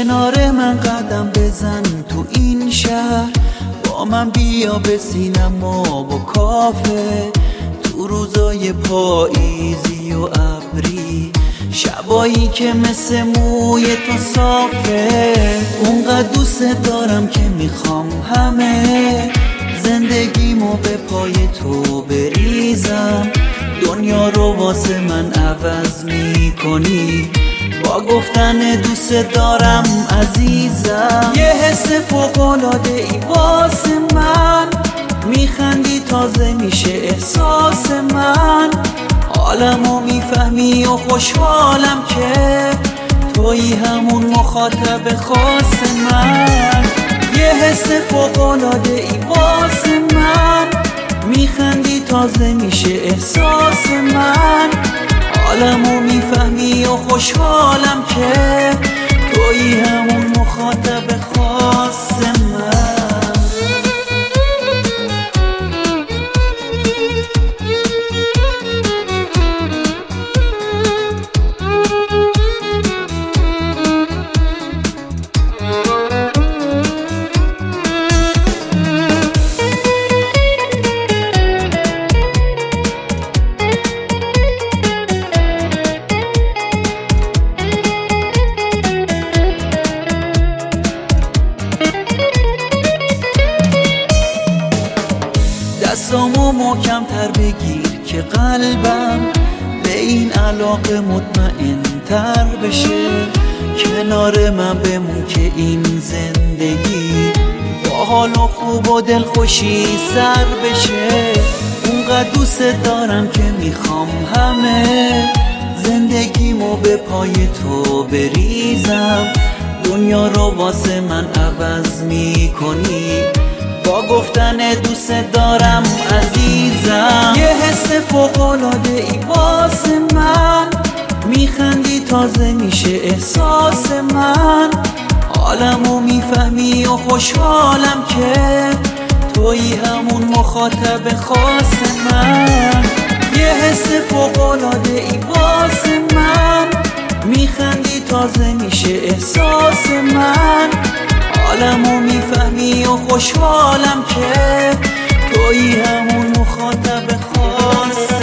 کنار من قدم بزن تو این شهر، با من بیا به سینما و کافه، تو روزای پاییزی و ابری، شبایی که مثل موی تو صافه. اونقدر دوست دارم که میخوام همه زندگیمو به پای تو بریزم، دنیا رو واسه من عوض میکنی با گفتن دوست دارم عزیزم. یه حس فوق‌العاده ای واسه من، میخندی تازه میشه احساس من، حالمو میفهمی و خوشحالم که تویی همون مخاطب خاص من. یه حس فوق‌العاده ای واسه من، میخندی تازه میشه احساس من، حالمو میفهمی و خوشحالم که تویی همون مخاطب خاص من. دستامو محکم‌تر بگیر که قلبم به این علاقه مطمئن‌تر بشه، کنار من بمون که این زندگی با حال و خوب و دلخوشی سر بشه. اونقدر دوست دارم که میخوام همه زندگیمو به پای تو بریزم، دنیا رو واسه من عوض میکنی با گفتن دوست دارم عزیزم. یه حس فوق‌العاده ای واسه من، میخندی تازه میشه احساس من، حالمو میفهمی و خوشحالم که تویی همون مخاطب خاص من. یه حس فوق‌العاده ای واسه من، میخندی تازه میشه احساس من، حالمو میفهمی و خوشحالم که تویی همون مخاطب خاص